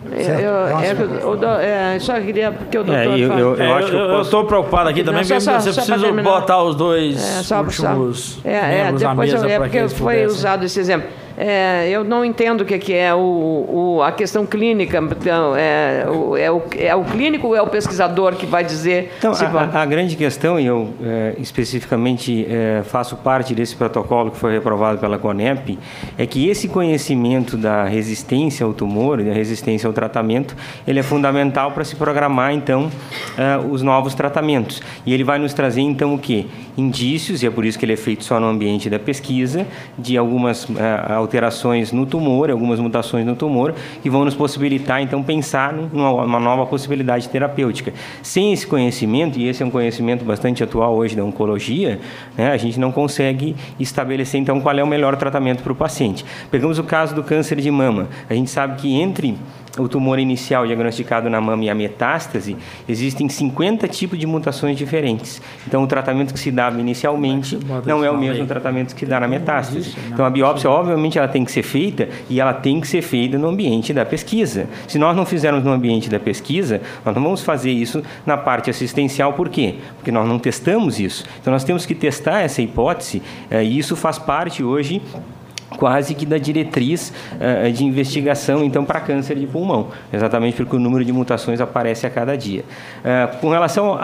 Só queria que o doutor eu estou preocupado aqui também, porque você precisa botar os dois últimos membros na mesa. Porque foi usado esse exemplo. Eu não entendo o que é a questão clínica. Então, é o clínico ou é o pesquisador que vai dizer? Então, a grande questão, e eu especificamente faço parte desse protocolo que foi reprovado pela CONEP, é que esse conhecimento da resistência ao tumor e da resistência ao tratamento, ele é fundamental para se programar, então, os novos tratamentos. E ele vai nos trazer, então, o quê? Indícios, e é por isso que ele é feito só no ambiente da pesquisa, de algumas alterações no tumor, algumas mutações no tumor, que vão nos possibilitar, então, pensar numa nova possibilidade terapêutica. Sem esse conhecimento, e esse é um conhecimento bastante atual hoje da oncologia, né, a gente não consegue estabelecer, então, qual é o melhor tratamento para o paciente. Pegamos o caso do câncer de mama. A gente sabe que entre o tumor inicial diagnosticado na mama e a metástase, existem 50 tipos de mutações diferentes. Então, o tratamento que se dava inicialmente não é o mesmo tratamento que se dá na metástase. Então, a biópsia, obviamente, ela tem que ser feita e ela tem que ser feita no ambiente da pesquisa. Se nós não fizermos no ambiente da pesquisa, nós não vamos fazer isso na parte assistencial. Por quê? Porque nós não testamos isso. Então, nós temos que testar essa hipótese e isso faz parte hoje quase que da diretriz de investigação, então, para câncer de pulmão, exatamente porque o número de mutações aparece a cada dia. Com relação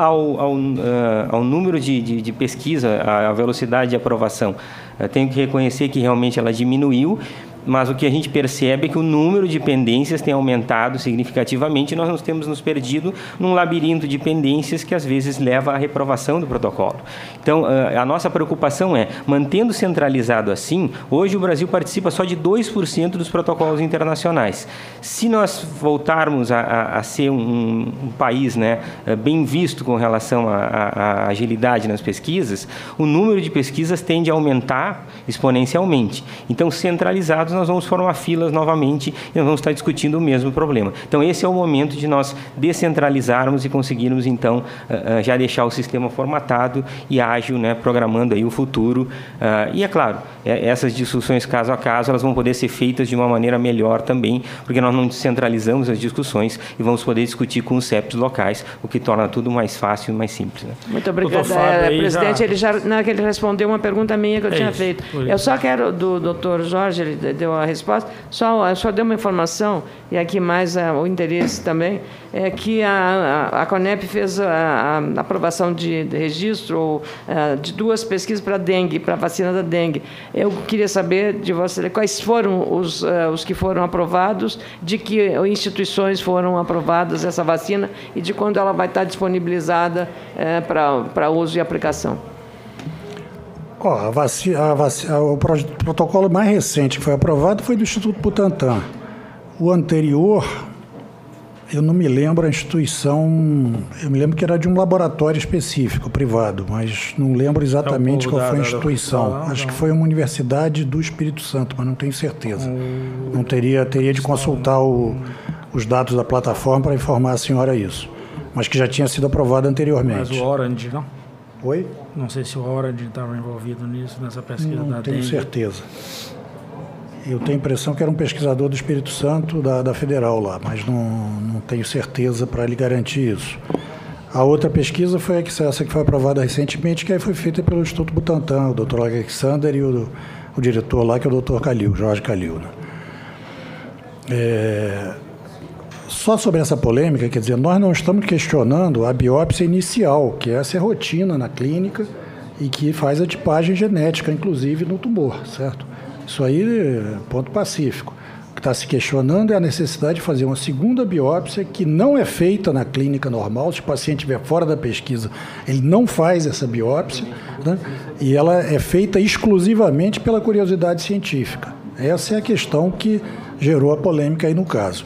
ao número de pesquisa, a velocidade de aprovação, tenho que reconhecer que realmente ela diminuiu, mas o que a gente percebe é que o número de pendências tem aumentado significativamente e nós nos temos nos perdido num labirinto de pendências que às vezes leva à reprovação do protocolo. Então, a nossa preocupação é, mantendo centralizado assim, hoje o Brasil participa só de 2% dos protocolos internacionais. Se nós voltarmos a ser um país, né, bem visto com relação à agilidade nas pesquisas, o número de pesquisas tende a aumentar exponencialmente. Então, centralizados, nós vamos formar filas novamente e nós vamos estar discutindo o mesmo problema. Então, esse é o momento de nós descentralizarmos e conseguirmos, então, já deixar o sistema formatado e ágil, né, programando aí o futuro. E, é claro, essas discussões caso a caso, elas vão poder ser feitas de uma maneira melhor também, porque nós não descentralizamos as discussões e vamos poder discutir com os CEPs locais, o que torna tudo mais fácil e mais simples. Né? Muito obrigada, presidente. Ele respondeu uma pergunta minha que eu tinha feito. Eu só quero, do doutor Jorge, ele deu a resposta, só deu uma informação, e aqui mais o interesse também, é que a CONEP fez a aprovação de registro de 2 pesquisas para dengue, para a vacina da dengue. Eu queria saber de você quais foram os que foram aprovados, de que instituições foram aprovadas essa vacina e de quando ela vai estar disponibilizada para uso e aplicação. O protocolo mais recente que foi aprovado foi do Instituto Butantan. O anterior, eu não me lembro a instituição, eu me lembro que era de um laboratório específico, privado, mas não lembro exatamente qual foi a instituição. Acho que foi uma universidade do Espírito Santo, mas não tenho certeza. Não teria de consultar os dados da plataforma para informar a senhora isso. Mas que já tinha sido aprovado anteriormente. Mas o Orange, não? Oi? Não sei se o Orange estava envolvido nisso, nessa pesquisa da dengue. Não tenho certeza. Eu tenho a impressão que era um pesquisador do Espírito Santo, da Federal lá, mas não tenho certeza para lhe garantir isso. A outra pesquisa foi essa que foi aprovada recentemente, que aí foi feita pelo Instituto Butantan, o Dr. Alexander e o diretor lá, que é o Dr. Calil, Jorge Calil. Né? Só sobre essa polêmica, quer dizer, nós não estamos questionando a biópsia inicial, que essa é rotina na clínica e que faz a tipagem genética, inclusive no tumor, certo? Isso aí é ponto pacífico. O que está se questionando é a necessidade de fazer uma segunda biópsia que não é feita na clínica normal. Se o paciente estiver fora da pesquisa, ele não faz essa biópsia, né? E ela é feita exclusivamente pela curiosidade científica. Essa é a questão que gerou a polêmica aí no caso.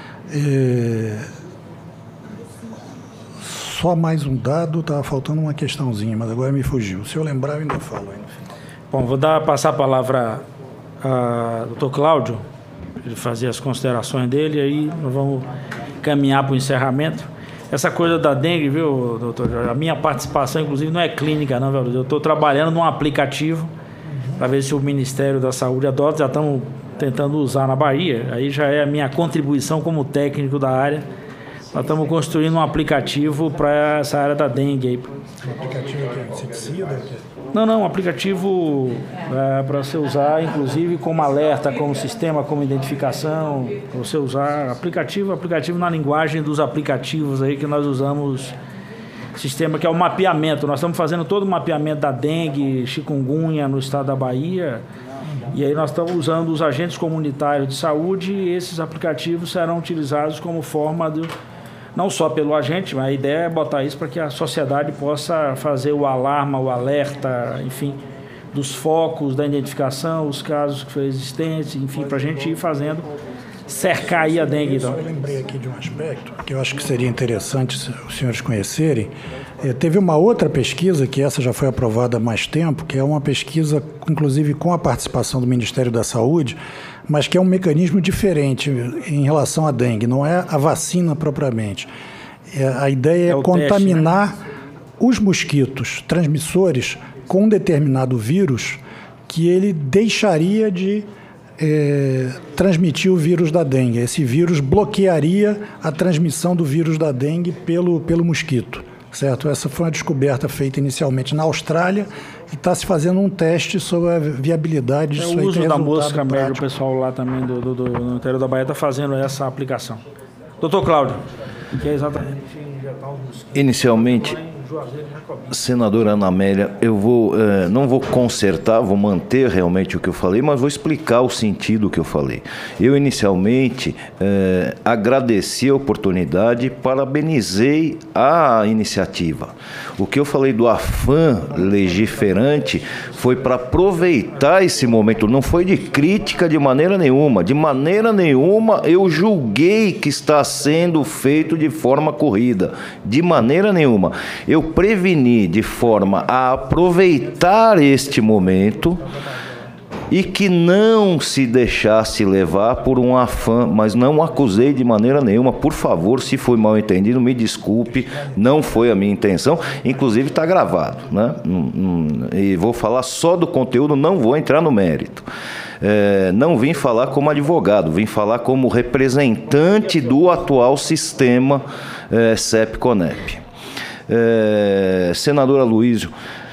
Só mais um dado, estava faltando uma questãozinha, mas agora me fugiu. Se eu lembrar, eu ainda falo aí no final. Bom, vou passar a palavra ao doutor Cláudio, para ele fazer as considerações dele, e aí nós vamos caminhar para o encerramento. Essa coisa da dengue, viu, doutor Jorge? A minha participação, inclusive, não é clínica, não, viu? Eu estou trabalhando num aplicativo para ver se o Ministério da Saúde adota, já estamos tentando usar na Bahia, aí já é a minha contribuição como técnico da área. Nós estamos construindo um aplicativo para essa área da dengue aí. Um aplicativo de inseticida? Não, um aplicativo para você usar, inclusive como alerta, como sistema, como identificação, para você usar aplicativo na linguagem dos aplicativos aí que nós usamos, sistema que é o mapeamento. Nós estamos fazendo todo o mapeamento da dengue, chikungunya no estado da Bahia, e aí nós estamos usando os agentes comunitários de saúde, e esses aplicativos serão utilizados como forma de, não só pelo agente, mas a ideia é botar isso para que a sociedade possa fazer o alarma, o alerta, enfim, dos focos da identificação, os casos que foram existentes, enfim, para a gente ir fazendo, cercar aí a dengue. Então. Eu lembrei aqui de um aspecto que eu acho que seria interessante os senhores conhecerem. Teve uma outra pesquisa, que essa já foi aprovada há mais tempo, que é uma pesquisa, inclusive com a participação do Ministério da Saúde, mas que é um mecanismo diferente em relação à dengue, não é a vacina propriamente. A ideia é contaminar teste, né? Os mosquitos transmissores com um determinado vírus que ele deixaria de transmitir o vírus da dengue. Esse vírus bloquearia a transmissão do vírus da dengue pelo mosquito. Certo? Essa foi uma descoberta feita inicialmente na Austrália e está se fazendo um teste sobre a viabilidade disso. O uso da mosca média, o pessoal lá também no interior da Bahia está fazendo essa aplicação. Doutor Cláudio, que é exatamente injetar os mosquitos. Inicialmente, senadora Ana Amélia, eu não vou consertar, vou manter realmente o que eu falei, mas vou explicar o sentido que eu falei. Eu, inicialmente, agradeci a oportunidade, parabenizei a iniciativa. O que eu falei do afã legiferante foi para aproveitar esse momento, não foi de crítica de maneira nenhuma. De maneira nenhuma eu julguei que está sendo feito de forma corrida, de maneira nenhuma. Eu preveni de forma a aproveitar este momento e que não se deixasse levar por um afã, mas não acusei de maneira nenhuma. Por favor, se foi mal entendido, me desculpe, não foi a minha intenção, inclusive está gravado, né? E vou falar só do conteúdo, não vou entrar no mérito. Não vim falar como advogado, vim falar como representante do atual sistema CEP-CONEP. Senador Aloysio,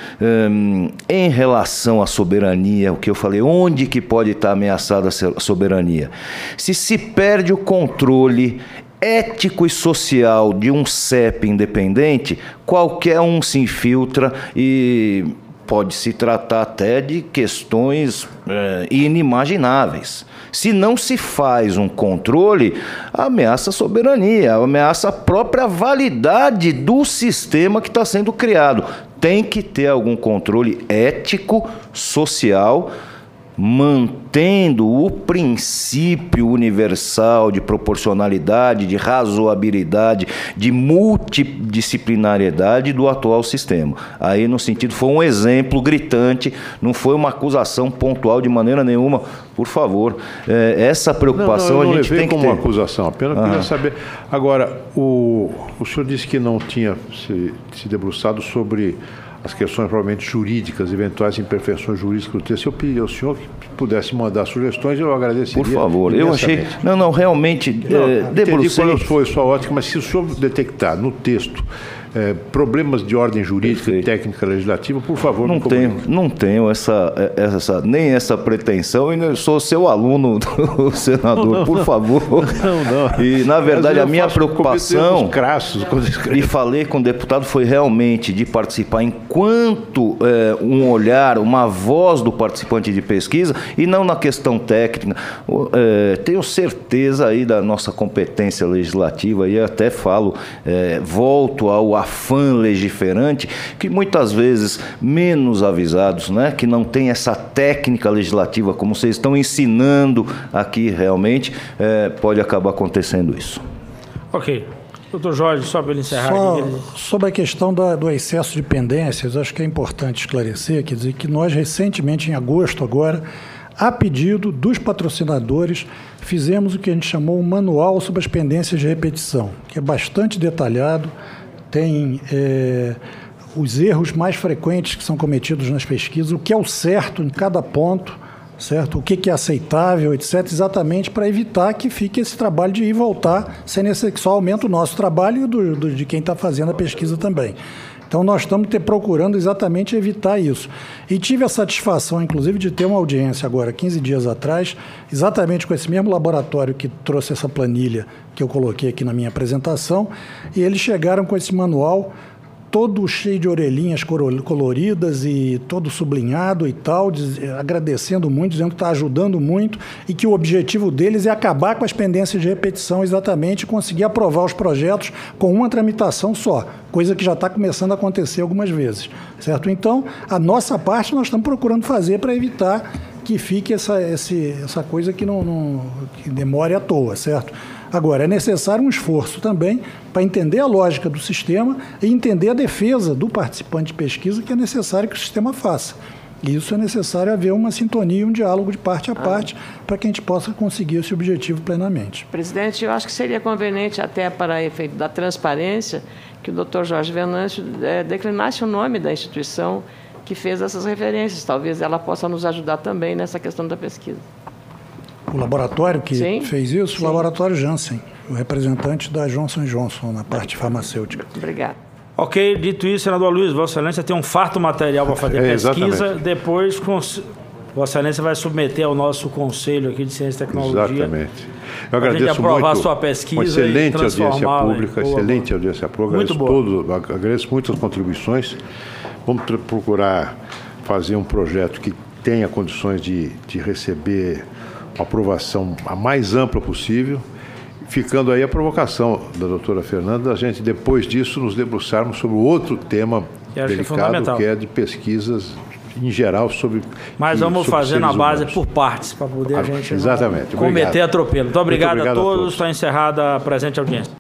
em relação à soberania, o que eu falei, onde que pode estar ameaçada a soberania? Se perde o controle ético e social de um CEP independente, qualquer um se infiltra e pode se tratar até de questões inimagináveis. Se não se faz um controle, ameaça a soberania, ameaça a própria validade do sistema que está sendo criado. Tem que ter algum controle ético, social, mantendo o princípio universal de proporcionalidade, de razoabilidade, de multidisciplinariedade do atual sistema. Aí, no sentido, foi um exemplo gritante, não foi uma acusação pontual de maneira nenhuma. Por favor, essa preocupação não, a gente tem que ter. Não como uma acusação, apenas queria saber. Agora, o senhor disse que não tinha se debruçado sobre as questões provavelmente jurídicas, eventuais imperfeições jurídicas do texto. Eu pedi ao senhor que pudesse mandar sugestões, eu agradeceria. Por favor, eu achei... Não, realmente, debrucei... Entendi qual foi a sua ótica, mas se o senhor detectar no texto problemas de ordem jurídica e técnica legislativa, por favor, não tenho nem essa pretensão, e eu sou seu aluno, senador, por favor. Não. E, na verdade, a minha preocupação, crassos, e falei com o deputado, foi realmente de participar enquanto um olhar, uma voz do participante de pesquisa, e não na questão técnica. Tenho certeza aí da nossa competência legislativa, e até falo, volto ao afã legiferante, que muitas vezes menos avisados, né, que não tem essa técnica legislativa como vocês estão ensinando aqui realmente, pode acabar acontecendo isso. Ok. Doutor Jorge, só para ele encerrar. Sobre a questão do excesso de pendências, acho que é importante esclarecer, quer dizer, que nós recentemente, em agosto agora, a pedido dos patrocinadores, fizemos o que a gente chamou um manual sobre as pendências de repetição, que é bastante detalhado, tem os erros mais frequentes que são cometidos nas pesquisas, o que é o certo em cada ponto, certo? O que é aceitável, etc., exatamente para evitar que fique esse trabalho de ir e voltar, sem necessidade, que só aumenta o nosso trabalho e de quem está fazendo a pesquisa também. Então, nós estamos procurando exatamente evitar isso. E tive a satisfação, inclusive, de ter uma audiência agora, 15 dias atrás, exatamente com esse mesmo laboratório que trouxe essa planilha que eu coloquei aqui na minha apresentação, e eles chegaram com esse manual todo cheio de orelhinhas coloridas e todo sublinhado e tal, agradecendo muito, dizendo que está ajudando muito e que o objetivo deles é acabar com as pendências de repetição exatamente e conseguir aprovar os projetos com uma tramitação só, coisa que já está começando a acontecer algumas vezes, certo? Então, a nossa parte nós estamos procurando fazer para evitar que fique essa coisa que que demore à toa, certo? Agora, é necessário um esforço também para entender a lógica do sistema e entender a defesa do participante de pesquisa que é necessário que o sistema faça. E isso é necessário haver uma sintonia, um diálogo de parte a parte para que a gente possa conseguir esse objetivo plenamente. Presidente, eu acho que seria conveniente até para efeito da transparência que o Dr. Jorge Venâncio declinasse o nome da instituição que fez essas referências. Talvez ela possa nos ajudar também nessa questão da pesquisa. O laboratório que fez isso, Sim. O laboratório Janssen, o representante da Johnson & Johnson na parte farmacêutica. Obrigado. Ok, dito isso, senador Luiz, Vossa Excelência tem um farto material para fazer pesquisa. Exatamente. Depois, Vossa Excelência vai submeter ao nosso Conselho aqui de Ciência e Tecnologia. Exatamente. Eu agradeço a gente aprovar muito a sua pesquisa, uma excelente audiência pública, excelente audiência pública. Agradeço muito as contribuições. Vamos procurar fazer um projeto que tenha condições de receber uma aprovação a mais ampla possível, ficando aí a provocação da doutora Fernanda, a gente depois disso nos debruçarmos sobre outro tema delicado, que é de pesquisas em geral sobre... Mas vamos fazer na base por partes, para poder a gente exatamente. cometer atropelo. Muito obrigado a todos, está encerrada a presente audiência.